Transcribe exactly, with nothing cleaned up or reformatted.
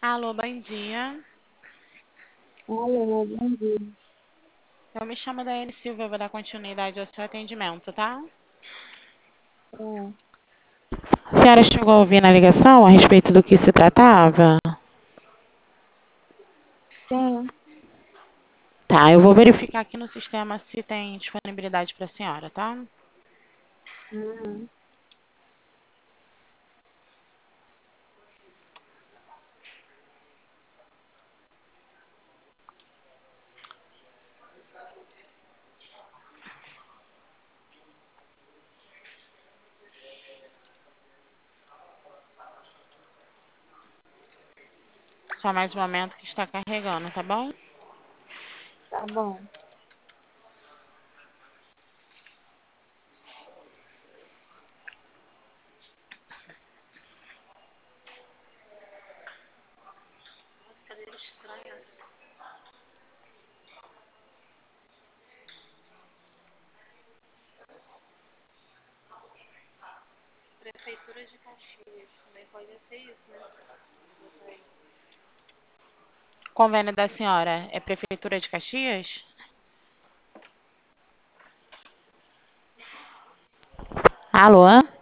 Alô, bom dia. Alô, bom dia. Eu me chamo Daiane Silva, eu vou dar continuidade ao seu atendimento, tá? É, A senhora chegou a ouvir na ligação a respeito do que se tratava? sim, Tá, eu vou verificar aqui no sistema se tem disponibilidade para a senhora, tá? uhum, Só mais um momento que está carregando, tá bom? tá bom. Convênio da senhora é Prefeitura de Caxias? Alô?